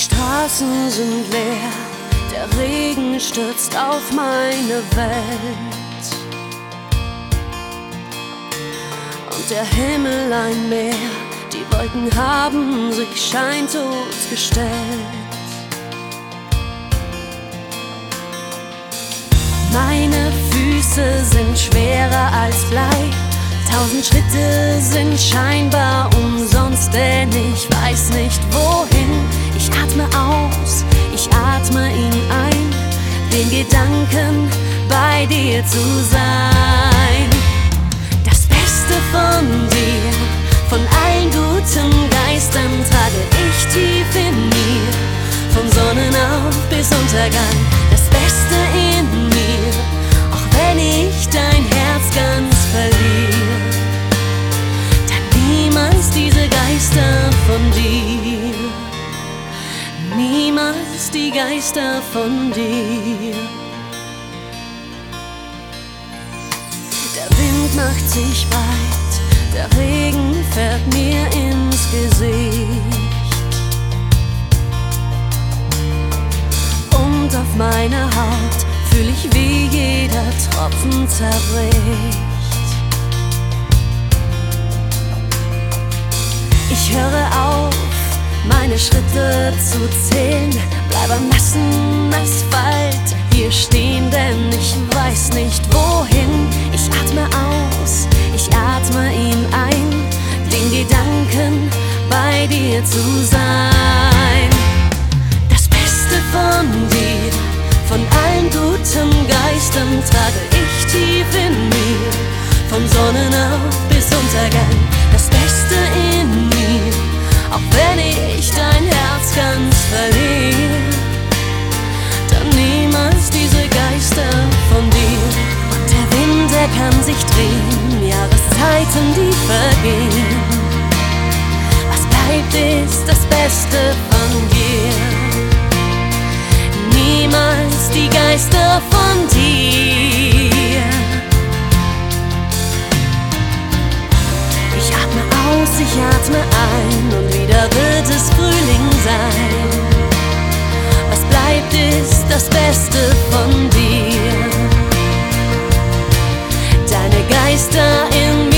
Straßen sind leer, der Regen stürzt auf meine Welt und der Himmel ein Meer, die Wolken haben sich scheintot gestellt. Meine Füße sind schwerer als Blei, 1000 Schritte sind scheinbar umsonst, denn ich weiß nicht wohin. Ich atme aus, ich atme ihn ein, den Gedanken bei dir zu sein. Das Beste von dir, von allen guten Geistern trage ich tief in mir, vom Sonnenauf bis Untergang. Das Beste in mir, auch wenn ich dein Herz ganz verliere, dann niemals diese Geister von dir, niemals die Geister von dir. Der Wind macht sich breit, der Regen fährt mir ins Gesicht und auf meiner Haut fühl ich, wie jeder Tropfen zerbricht. Ich höre auf, meine Schritte zu zählen, bleib am nassen Asphalt hier stehen, denn ich weiß nicht wohin. Ich atme aus, ich atme ihn ein, den Gedanken bei dir zu sein. Das Beste von dir, von allen guten Geistern trage ich tief in mir, vom Sonnenauf bis Untergang. Das Beste in mir, auch wenn ich dein Herz ganz verliere, dann niemals diese Geister von dir. Und der Wind, der kann sich drehen, Jahreszeiten, die vergehen. Was bleibt, ist das Beste von dir, niemals die Geister von dir. Ich atme aus, ich atme ein und wieder wird es Frühling sein. Was bleibt, ist das Beste von dir, deine Geister in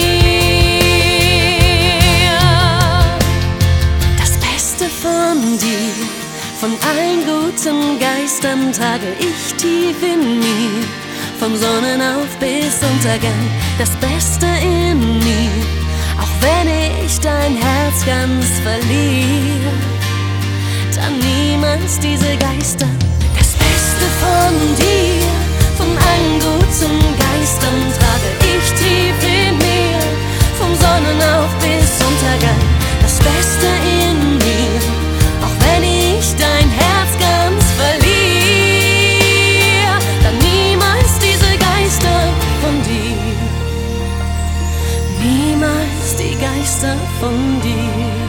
mir. Das Beste von dir, von allen guten Geistern trage ich tief in mir, vom Sonnenauf bis Untergang. Das Beste in mir, auch wenn ich dein Herz ganz verliere, dann niemals diese Geister. Das Beste von dir, von allen guten Geistern trage ich tief in mir, vom Sonnenauf bis Untergang. Das Beste in mir, auch wenn ich dein Herz ganz verliere, dann niemals diese Geister von dir, niemals die Geister von dir.